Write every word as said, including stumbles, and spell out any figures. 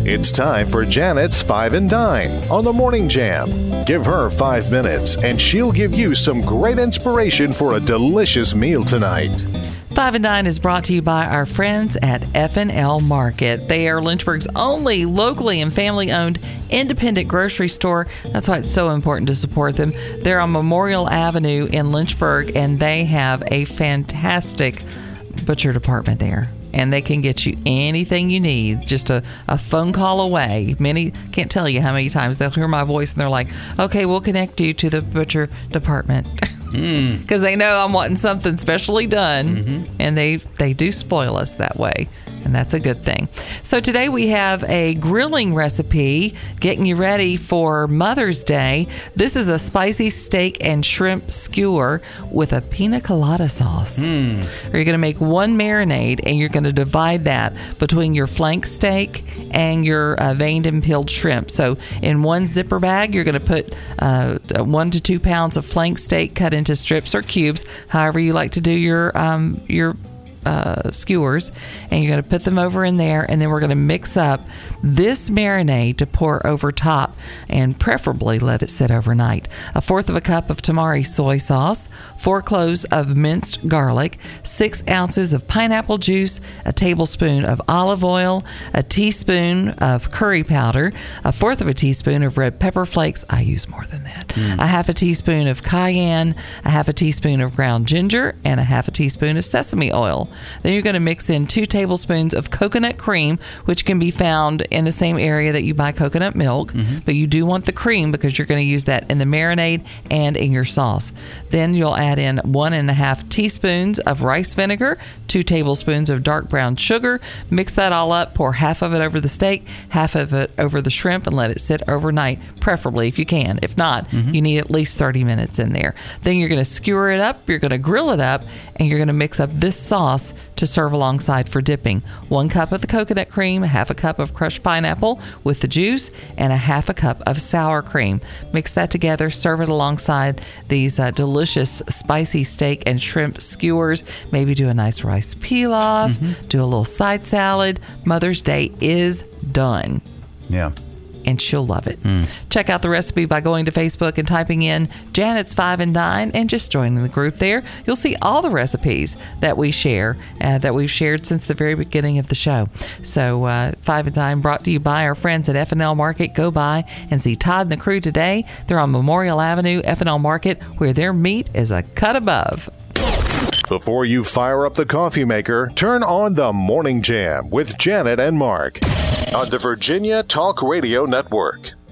It's time for Janet's Five and Dine on the Morning Jam. Give her five minutes and she'll give you some great inspiration for a delicious meal tonight. Five and Dine is brought to you by our friends at F and L Market. They are Lynchburg's only locally and family-owned independent grocery store. That's why it's so important to support them. They're on Memorial Avenue in Lynchburg, and they have a fantastic butcher department there. And they can get you anything you need, just a, a phone call away. Many, can't tell you how many times they'll hear my voice and they're like, okay, we'll connect you to the butcher department. Because mm. they know I'm wanting something specially done, mm-hmm. and they, they do spoil us that way. And that's a good thing. So today we have a grilling recipe getting you ready for Mother's Day. This is a spicy steak and shrimp skewer with a pina colada sauce. Mm. Or you're going to make one marinade, and you're going to divide that between your flank steak and your uh, veined and peeled shrimp. So in one zipper bag, you're going to put uh, one to two pounds of flank steak cut into strips or cubes, however you like to do your um, your Uh, skewers, and you're going to put them over in there, and then we're going to mix up this marinade to pour over top, and preferably let it sit overnight. A fourth of a cup of tamari soy sauce, four cloves of minced garlic, six ounces of pineapple juice, a tablespoon of olive oil, a teaspoon of curry powder, a fourth of a teaspoon of red pepper flakes. I use more than that. Mm. A half a teaspoon of cayenne, a half a teaspoon of ground ginger, and a half a teaspoon of sesame oil. Then you're going to mix in two tablespoons of coconut cream, which can be found in the same area that you buy coconut milk, mm-hmm. but you do want the cream because you're going to use that in the marinade and in your sauce. Then you'll add in one and a half teaspoons of rice vinegar, two tablespoons of dark brown sugar. Mix that all up, pour half of it over the steak, half of it over the shrimp, and let it sit overnight, preferably if you can. If not, mm-hmm. you need at least thirty minutes in there. Then you're going to skewer it up, you're going to grill it up, and you're going to mix up this sauce to serve alongside for dipping. One cup of the coconut cream, half a cup of crushed pineapple with the juice, and a half a cup of sour cream. Mix that together, serve it alongside these uh, delicious spicy steak and shrimp skewers. Maybe do a nice rice pilaf, mm-hmm. do a little side salad. Mother's Day is done. Yeah. And she'll love it. Mm. Check out the recipe by going to Facebook and typing in Janet's Five and Dine and just joining the group there. You'll see all the recipes that we share, uh, that we've shared since the very beginning of the show. So uh, Five and Dine brought to you by our friends at F and L Market. Go by and see Todd and the crew today. They're on Memorial Avenue, F and L Market, where their meat is a cut above. Before you fire up the coffee maker, turn on the Morning Jam with Janet and Mark on the Virginia Talk Radio Network.